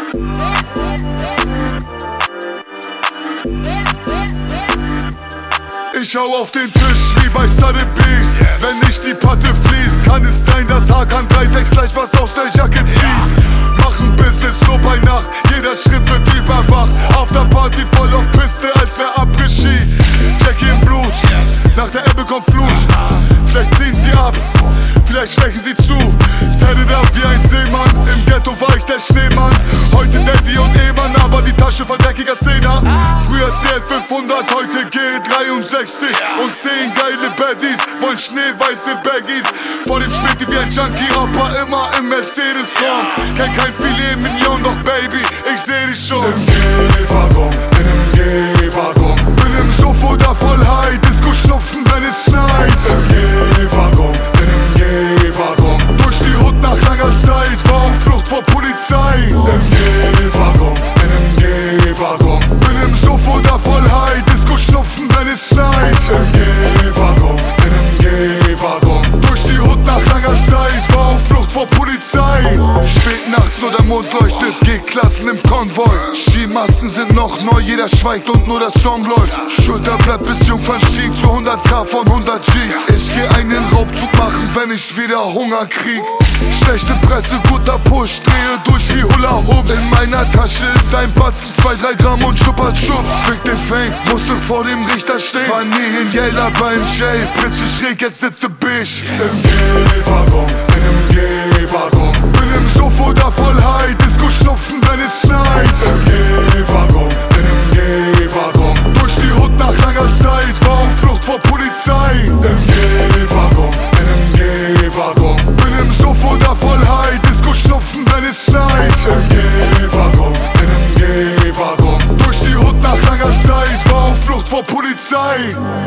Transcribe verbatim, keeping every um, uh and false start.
Ich hau auf den Tisch wie bei Sotheby's. Wenn nicht die Patte fließt, kann es sein, dass Hakan drei sechs gleich was aus der Jacke zieht. Machen Business nur bei Nacht, jeder Schritt wird überwacht. Auf der Party voll auf Piste, als wär Après-Ski. Jackie im Blut, nach der Ebbe kommt Flut. Vielleicht ziehen sie ab, vielleicht stechen sie zu. Tatted ab wie ein Seemann, im Ghetto war ich der Schneemann. Heute Daddy und Ehemann, aber die Tasche voll dreckiger Zehner. Früher C L fünfhundert, heute G dreiundsechzig. Und zehn geile Baddies wollen schneeweiße Baggies. Vor dem Späti wie ein Junkie, aber immer im Mercedes-Raum. Kenn kein Filet Mignon, doch Baby, ich seh dich schon. Im G-Waggon, bin im G-Waggon. Bin im Sofo da voll high, Disco schnupfen, wenn es schneit. Im G-Waggon, bin im G-Waggon. Durch die Hut nach langer Zeit, war auf Flucht vor Polizei. Im G-Waggon, bin im G-Waggon. Bin im Sofo da voll high, Disco schnupfen, wenn es schneit. Im G-Waggon, bin im G-Waggon. Durch die Hut nach langer Zeit, war auf Flucht vor Polizei. Spät nachts nur der Mond leuchtet, G-Klassen im Konvoi. Skimasken sind noch neu, jeder schweigt und nur der Song läuft. Schulterblatt bis Jungfernstieg zu hundert K von hundert Gs. Ich geh einen Raubzug machen, wenn ich wieder Hunger krieg. Schlechte Presse, guter Push, drehe durch wie Hula Hoops. In meiner Tasche ist ein Batzen, zwei, drei Gramm und Schuppert Schubs. Fick den Fame, musste vor dem Richter stehen. War nie in Yellow beim Jail, Pritsche schräg, jetzt sitze Bisch. Im G-Waggon, bin im G-Waggon. Bin im Sofo da voll high, Disco schnupfen, wenn es schneit. Im G-Waggon, bin im G-Waggon. Durch die Hut nach langer Zeit, war auf Flucht vor Polizei. Im G-Waggon, bin im G-Waggon. Bin im Sofo da voll high, Disco schnupfen, wenn es schneit. Im G-Waggon, bin im G-Waggon. Durch die Hut nach langer Zeit, war auf Flucht vor Polizei.